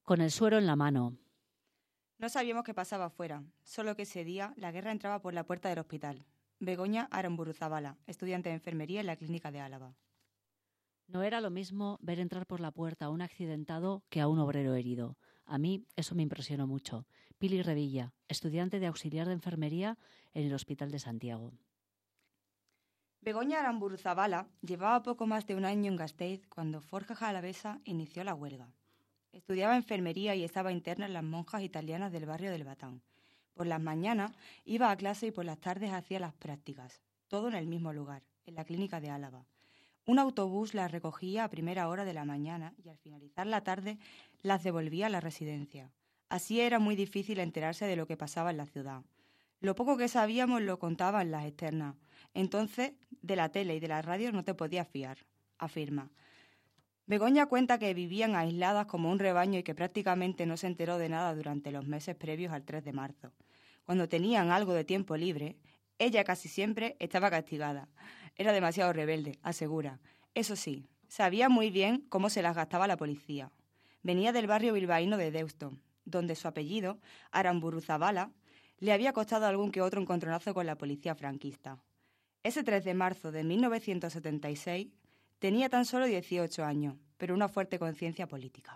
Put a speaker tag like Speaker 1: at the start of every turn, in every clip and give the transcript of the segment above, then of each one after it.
Speaker 1: con el suero en la mano.
Speaker 2: No sabíamos qué pasaba afuera, solo que ese día la guerra entraba por la puerta del hospital. Begoña Aramburuzabala, estudiante de enfermería en la clínica de Álava.
Speaker 1: No era lo mismo ver entrar por la puerta a un accidentado que a un obrero herido. A mí eso me impresionó mucho. Pili Revilla, estudiante de auxiliar de enfermería en el Hospital de Santiago.
Speaker 2: Begoña Aramburuzabala llevaba poco más de un año en Gasteiz cuando Forja Alavesa inició la huelga. Estudiaba enfermería y estaba interna en las monjas italianas del barrio del Batán. Por las mañanas iba a clase y por las tardes hacía las prácticas, todo en el mismo lugar, en la clínica de Álava. Un autobús las recogía a primera hora de la mañana y al finalizar la tarde las devolvía a la residencia. Así era muy difícil enterarse de lo que pasaba en la ciudad. Lo poco que sabíamos lo contaban las externas. Entonces, de la tele y de la radio no te podías fiar, afirma. Begoña cuenta que vivían aisladas como un rebaño y que prácticamente no se enteró de nada durante los meses previos al 3 de marzo. Cuando tenían algo de tiempo libre, ella casi siempre estaba castigada. Era demasiado rebelde, asegura. Eso sí, sabía muy bien cómo se las gastaba la policía. Venía del barrio bilbaíno de Deusto, donde su apellido, Aramburuzabala, le había costado algún que otro encontronazo con la policía franquista. Ese 3 de marzo de 1976 tenía tan solo 18 años, pero una fuerte conciencia política.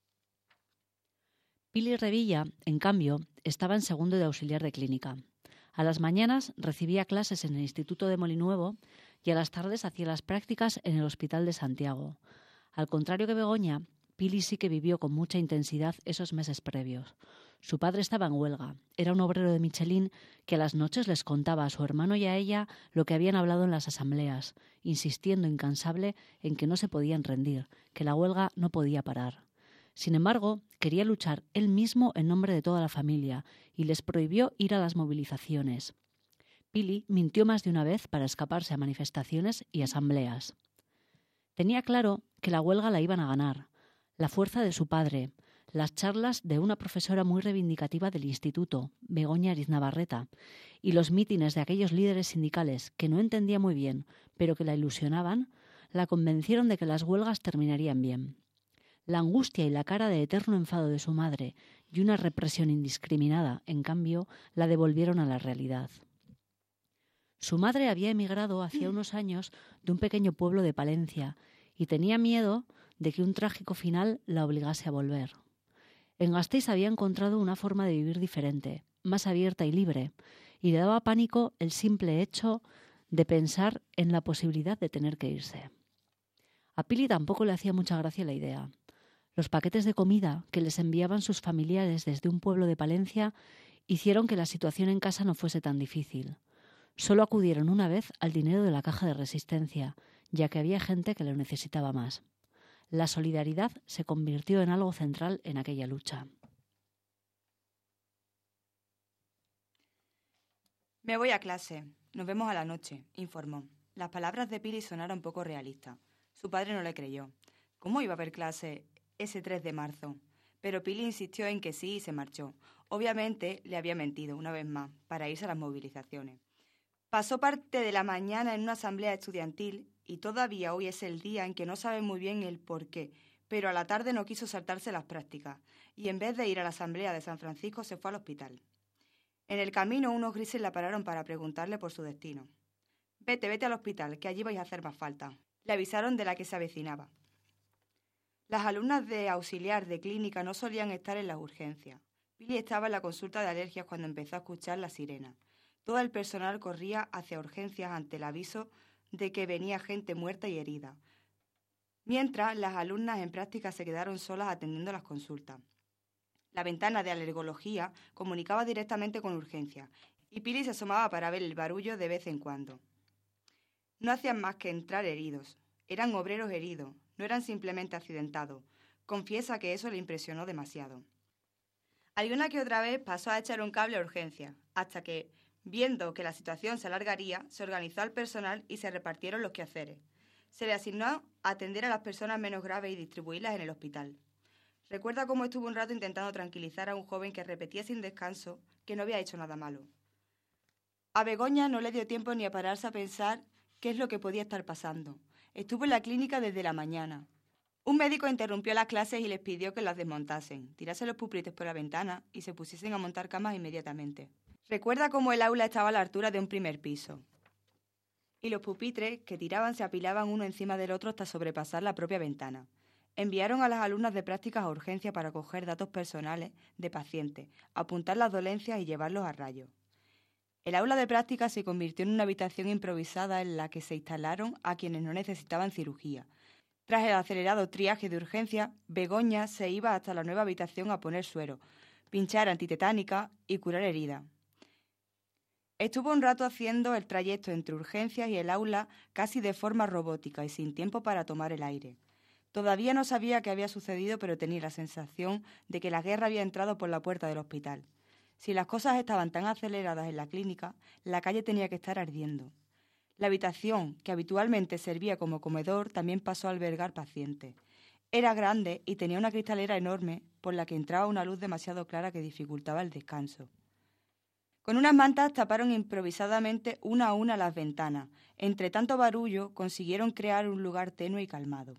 Speaker 1: Pili Revilla, en cambio, estaba en segundo de auxiliar de clínica. A las mañanas recibía clases en el Instituto de Molinuevo y a las tardes hacía las prácticas en el Hospital de Santiago. Al contrario que Begoña, Pili sí que vivió con mucha intensidad esos meses previos. Su padre estaba en huelga. Era un obrero de Michelin que a las noches les contaba a su hermano y a ella lo que habían hablado en las asambleas, insistiendo incansable en que no se podían rendir, que la huelga no podía parar. Sin embargo, quería luchar él mismo en nombre de toda la familia y les prohibió ir a las movilizaciones. Pili mintió más de una vez para escaparse a manifestaciones y asambleas. Tenía claro que la huelga la iban a ganar. La fuerza de su padre, las charlas de una profesora muy reivindicativa del instituto, Begoña Ariznabarreta, y los mítines de aquellos líderes sindicales que no entendía muy bien, pero que la ilusionaban, la convencieron de que las huelgas terminarían bien. La angustia y la cara de eterno enfado de su madre y una represión indiscriminada, en cambio, la devolvieron a la realidad. Su madre había emigrado hacía unos años de un pequeño pueblo de Palencia y tenía miedo de que un trágico final la obligase a volver. En Gasteiz había encontrado una forma de vivir diferente, más abierta y libre, y le daba pánico el simple hecho de pensar en la posibilidad de tener que irse. A Pili tampoco le hacía mucha gracia la idea. Los paquetes de comida que les enviaban sus familiares desde un pueblo de Palencia hicieron que la situación en casa no fuese tan difícil. Solo acudieron una vez al dinero de la caja de resistencia, ya que había gente que lo necesitaba más. La solidaridad se convirtió en algo central en aquella lucha.
Speaker 2: Me voy a clase. Nos vemos a la noche, informó. Las palabras de Pili sonaron poco realistas. Su padre no le creyó. ¿Cómo iba a haber clase ese 3 de marzo? Pero Pili insistió en que sí y se marchó. Obviamente le había mentido, una vez más, para irse a las movilizaciones. Pasó parte de la mañana en una asamblea estudiantil y todavía hoy es el día en que no sabe muy bien el por qué, pero a la tarde no quiso saltarse las prácticas y en vez de ir a la asamblea de San Francisco se fue al hospital. En el camino unos grises la pararon para preguntarle por su destino. Vete al hospital, que allí vais a hacer más falta. Le avisaron de la que se avecinaba. Las alumnas de auxiliar de clínica no solían estar en las urgencias. Pili estaba en la consulta de alergias cuando empezó a escuchar la sirena. Todo el personal corría hacia urgencias ante el aviso de que venía gente muerta y herida. Mientras, las alumnas en práctica se quedaron solas atendiendo las consultas. La ventana de alergología comunicaba directamente con urgencias y Pili se asomaba para ver el barullo de vez en cuando. No hacían más que entrar heridos. Eran obreros heridos, no eran simplemente accidentados. Confiesa que eso le impresionó demasiado. Alguna que otra vez pasó a echar un cable a urgencia, hasta que, viendo que la situación se alargaría, se organizó al personal y se repartieron los quehaceres. Se le asignó a atender a las personas menos graves y distribuirlas en el hospital. Recuerda cómo estuvo un rato intentando tranquilizar a un joven que repetía sin descanso que no había hecho nada malo. A Begoña no le dio tiempo ni a pararse a pensar qué es lo que podía estar pasando. Estuvo en la clínica desde la mañana. Un médico interrumpió las clases y les pidió que las desmontasen, tirasen los pupitres por la ventana y se pusiesen a montar camas inmediatamente. Recuerda cómo el aula estaba a la altura de un primer piso. Y los pupitres que tiraban se apilaban uno encima del otro hasta sobrepasar la propia ventana. Enviaron a las alumnas de prácticas a urgencia para coger datos personales de pacientes, apuntar las dolencias y llevarlos a rayos. El aula de prácticas se convirtió en una habitación improvisada en la que se instalaron a quienes no necesitaban cirugía. Tras el acelerado triaje de urgencia, Begoña se iba hasta la nueva habitación a poner suero, pinchar antitetánica y curar heridas. Estuvo un rato haciendo el trayecto entre urgencias y el aula casi de forma robótica y sin tiempo para tomar el aire. Todavía no sabía qué había sucedido, pero tenía la sensación de que la guerra había entrado por la puerta del hospital. Si las cosas estaban tan aceleradas en la clínica, la calle tenía que estar ardiendo. La habitación, que habitualmente servía como comedor, también pasó a albergar pacientes. Era grande y tenía una cristalera enorme por la que entraba una luz demasiado clara que dificultaba el descanso. Con unas mantas taparon improvisadamente una a una las ventanas. Entre tanto barullo consiguieron crear un lugar tenue y calmado.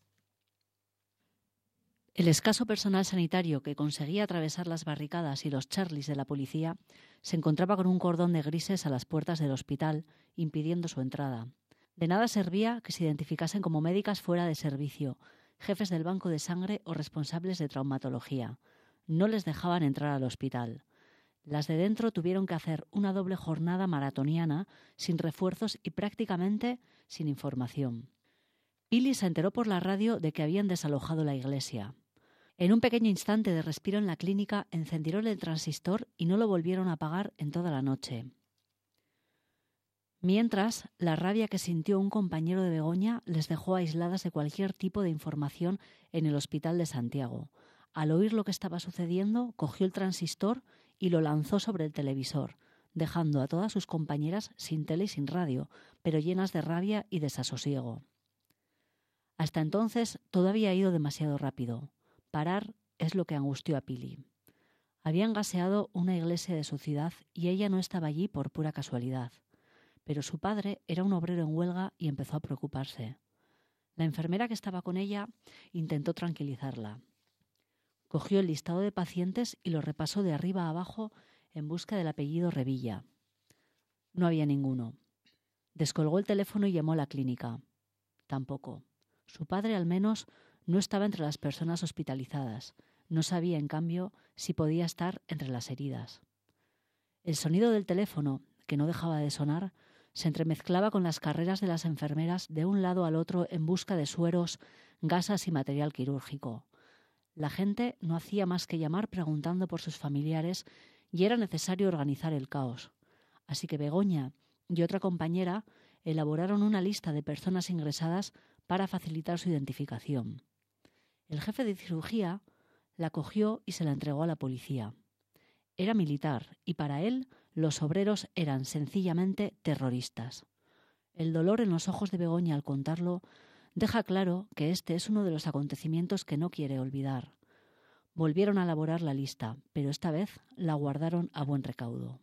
Speaker 1: El escaso personal sanitario que conseguía atravesar las barricadas y los charlis de la policía se encontraba con un cordón de grises a las puertas del hospital, impidiendo su entrada. De nada servía que se identificasen como médicas fuera de servicio, jefes del banco de sangre o responsables de traumatología. No les dejaban entrar al hospital. Las de dentro tuvieron que hacer una doble jornada maratoniana, sin refuerzos y prácticamente sin información. Pili se enteró por la radio de que habían desalojado la iglesia. En un pequeño instante de respiro en la clínica, encendieron el transistor y no lo volvieron a apagar en toda la noche. Mientras, la rabia que sintió un compañero de Begoña les dejó aisladas de cualquier tipo de información en el Hospital de Santiago. Al oír lo que estaba sucediendo, cogió el transistor y lo lanzó sobre el televisor, dejando a todas sus compañeras sin tele y sin radio, pero llenas de rabia y desasosiego. Hasta entonces todo había ido demasiado rápido. Parar es lo que angustió a Pili. Habían gaseado una iglesia de su ciudad y ella no estaba allí por pura casualidad. Pero su padre era un obrero en huelga y empezó a preocuparse. La enfermera que estaba con ella intentó tranquilizarla. Cogió el listado de pacientes y lo repasó de arriba a abajo en busca del apellido Revilla. No había ninguno. Descolgó el teléfono y llamó a la clínica. Tampoco. Su padre, al menos, no estaba entre las personas hospitalizadas. No sabía, en cambio, si podía estar entre las heridas. El sonido del teléfono, que no dejaba de sonar, se entremezclaba con las carreras de las enfermeras de un lado al otro en busca de sueros, gasas y material quirúrgico. La gente no hacía más que llamar preguntando por sus familiares y era necesario organizar el caos. Así que Begoña y otra compañera elaboraron una lista de personas ingresadas para facilitar su identificación. El jefe de cirugía la cogió y se la entregó a la policía. Era militar y para él los obreros eran sencillamente terroristas. El dolor en los ojos de Begoña al contarlo deja claro que este es uno de los acontecimientos que no quiere olvidar. Volvieron a elaborar la lista, pero esta vez la guardaron a buen recaudo.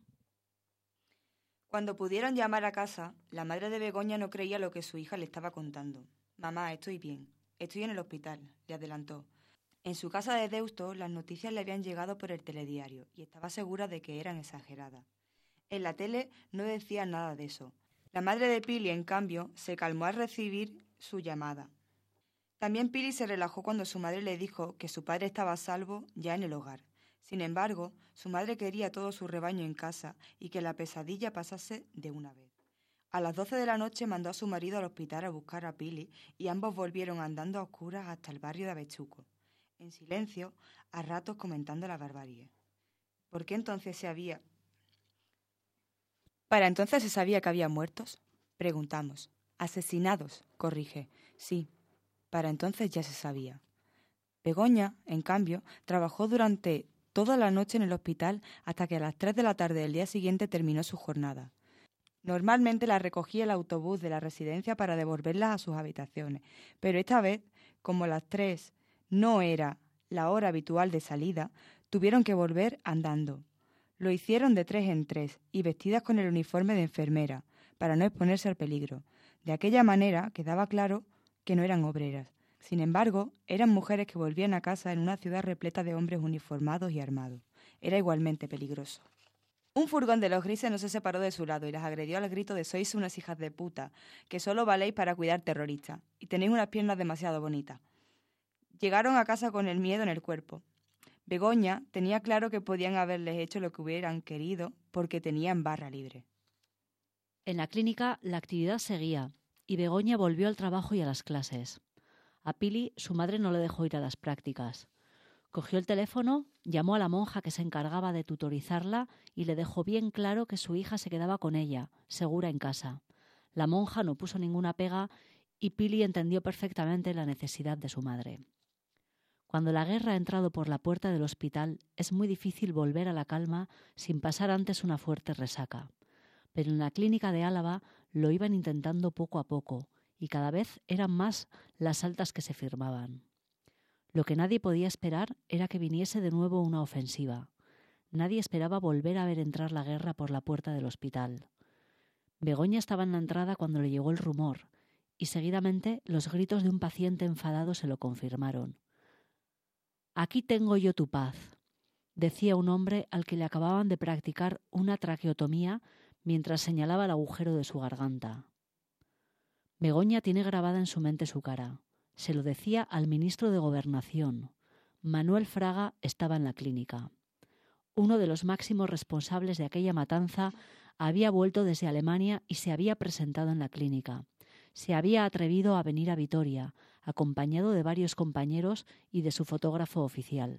Speaker 2: Cuando pudieron llamar a casa, la madre de Begoña no creía lo que su hija le estaba contando. «Mamá, estoy bien. Estoy en el hospital», le adelantó. En su casa de Deusto las noticias le habían llegado por el telediario y estaba segura de que eran exageradas. En la tele no decían nada de eso. La madre de Pili, en cambio, se calmó al recibir su llamada. También Pili se relajó cuando su madre le dijo que su padre estaba a salvo ya en el hogar. Sin embargo, su madre quería todo su rebaño en casa y que la pesadilla pasase de una vez. A las 12 de la noche mandó a su marido al hospital a buscar a Pili y ambos volvieron andando a oscuras hasta el barrio de Avechuco, en silencio, a ratos comentando la barbarie. ¿Por qué entonces ¿Para entonces se sabía que había muertos? Preguntamos. Asesinados, corrige. Sí, para entonces ya se sabía. Begoña, en cambio, trabajó durante toda la noche en el hospital hasta que a las 3 de la tarde del día siguiente terminó su jornada. Normalmente la recogía el autobús de la residencia para devolverlas a sus habitaciones, pero esta vez, como las 3 no era la hora habitual de salida, tuvieron que volver andando. Lo hicieron de 3 en 3 y vestidas con el uniforme de enfermera, para no exponerse al peligro. De aquella manera quedaba claro que no eran obreras. Sin embargo, eran mujeres que volvían a casa en una ciudad repleta de hombres uniformados y armados. Era igualmente peligroso. Un furgón de los grises no se separó de su lado y las agredió al grito de «sois unas hijas de puta, que solo valéis para cuidar terroristas, y tenéis unas piernas demasiado bonitas». Llegaron a casa con el miedo en el cuerpo. Begoña tenía claro que podían haberles hecho lo que hubieran querido porque tenían barra libre.
Speaker 1: En la clínica la actividad seguía y Begoña volvió al trabajo y a las clases. A Pili su madre no le dejó ir a las prácticas. Cogió el teléfono, llamó a la monja que se encargaba de tutorizarla y le dejó bien claro que su hija se quedaba con ella, segura en casa. La monja no puso ninguna pega y Pili entendió perfectamente la necesidad de su madre. Cuando la guerra ha entrado por la puerta del hospital, es muy difícil volver a la calma sin pasar antes una fuerte resaca. Pero en la clínica de Álava lo iban intentando poco a poco y cada vez eran más las altas que se firmaban. Lo que nadie podía esperar era que viniese de nuevo una ofensiva. Nadie esperaba volver a ver entrar la guerra por la puerta del hospital. Begoña estaba en la entrada cuando le llegó el rumor y seguidamente los gritos de un paciente enfadado se lo confirmaron. «Aquí tengo yo tu paz», decía un hombre al que le acababan de practicar una traqueotomía mientras señalaba el agujero de su garganta. Begoña tiene grabada en su mente su cara. Se lo decía al ministro de Gobernación. Manuel Fraga estaba en la clínica. Uno de los máximos responsables de aquella matanza había vuelto desde Alemania y se había presentado en la clínica. Se había atrevido a venir a Vitoria, acompañado de varios compañeros y de su fotógrafo oficial.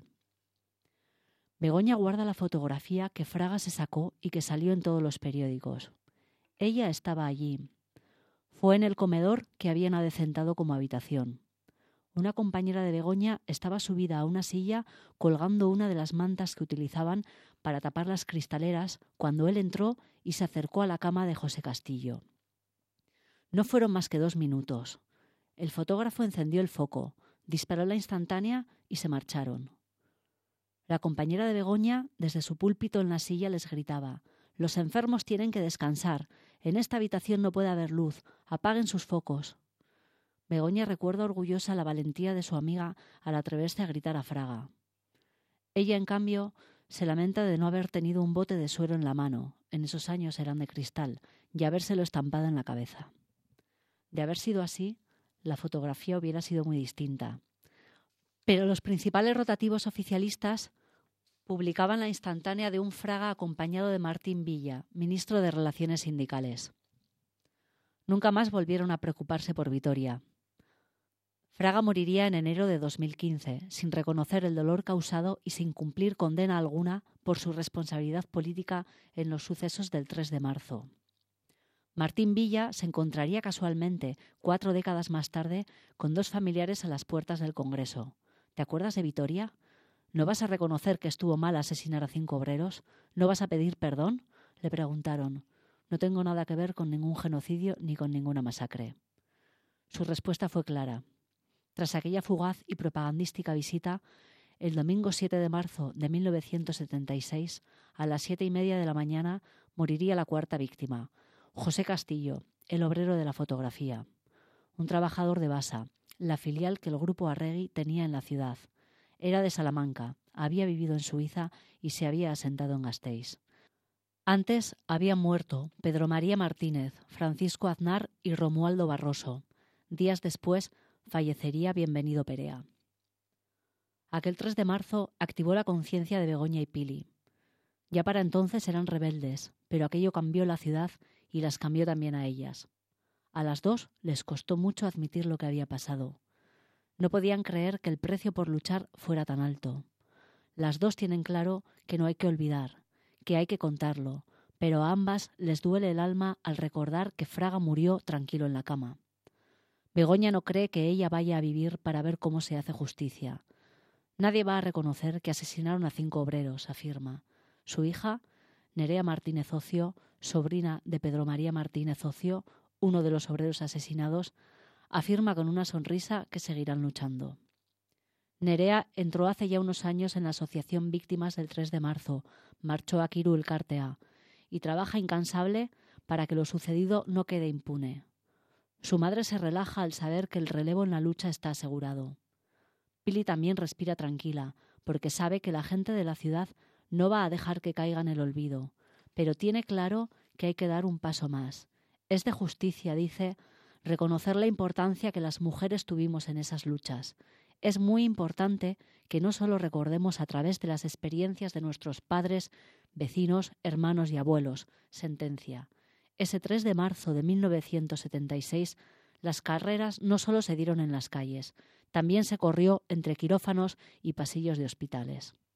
Speaker 1: Begoña guarda la fotografía que Fraga se sacó y que salió en todos los periódicos. Ella estaba allí. Fue en el comedor que habían adecentado como habitación. Una compañera de Begoña estaba subida a una silla colgando una de las mantas que utilizaban para tapar las cristaleras cuando él entró y se acercó a la cama de José Castillo. No fueron más que 2 minutos. El fotógrafo encendió el foco, disparó la instantánea y se marcharon. La compañera de Begoña, desde su púlpito en la silla, les gritaba: «Los enfermos tienen que descansar. En esta habitación no puede haber luz. Apaguen sus focos». Begoña recuerda orgullosa la valentía de su amiga al atreverse a gritar a Fraga. Ella, en cambio, se lamenta de no haber tenido un bote de suero en la mano, en esos años eran de cristal, y habérselo estampado en la cabeza. De haber sido así, la fotografía hubiera sido muy distinta. Pero los principales rotativos oficialistas publicaban la instantánea de un Fraga acompañado de Martín Villa, ministro de Relaciones Sindicales. Nunca más volvieron a preocuparse por Vitoria. Fraga moriría en enero de 2015, sin reconocer el dolor causado y sin cumplir condena alguna por su responsabilidad política en los sucesos del 3 de marzo. Martín Villa se encontraría casualmente, 4 décadas más tarde, con 2 familiares a las puertas del Congreso. ¿Te acuerdas de Vitoria? ¿No vas a reconocer que estuvo mal asesinar a 5 obreros? ¿No vas a pedir perdón?, le preguntaron. No tengo nada que ver con ningún genocidio ni con ninguna masacre. Su respuesta fue clara. Tras aquella fugaz y propagandística visita, el domingo 7 de marzo de 1976, a las 7:30 de la mañana, moriría la 4ª víctima, José Castillo, el obrero de la fotografía. Un trabajador de Basa, la filial que el grupo Arregui tenía en la ciudad. Era de Salamanca, había vivido en Suiza y se había asentado en Gasteiz. Antes habían muerto Pedro María Martínez, Francisco Aznar y Romualdo Barroso. Días después fallecería Bienvenido Perea. Aquel 3 de marzo activó la conciencia de Begoña y Pili. Ya para entonces eran rebeldes, pero aquello cambió la ciudad y las cambió también a ellas. A las 2 les costó mucho admitir lo que había pasado. No podían creer que el precio por luchar fuera tan alto. Las 2 tienen claro que no hay que olvidar, que hay que contarlo, pero a ambas les duele el alma al recordar que Fraga murió tranquilo en la cama. Begoña no cree que ella vaya a vivir para ver cómo se hace justicia. Nadie va a reconocer que asesinaron a 5 obreros, afirma. Su hija, Nerea Martínez Ocio, sobrina de Pedro María Martínez Ocio, uno de los obreros asesinados, afirma con una sonrisa que seguirán luchando. Nerea entró hace ya unos años en la Asociación Víctimas del 3 de marzo, marchó a Kiru Elkartea y trabaja incansable para que lo sucedido no quede impune. Su madre se relaja al saber que el relevo en la lucha está asegurado. Pili también respira tranquila, porque sabe que la gente de la ciudad no va a dejar que caiga en el olvido, pero tiene claro que hay que dar un paso más. Es de justicia, dice, reconocer la importancia que las mujeres tuvimos en esas luchas. Es muy importante que no solo recordemos a través de las experiencias de nuestros padres, vecinos, hermanos y abuelos, sentencia. Ese 3 de marzo de 1976, las carreras no solo se dieron en las calles, también se corrió entre quirófanos y pasillos de hospitales.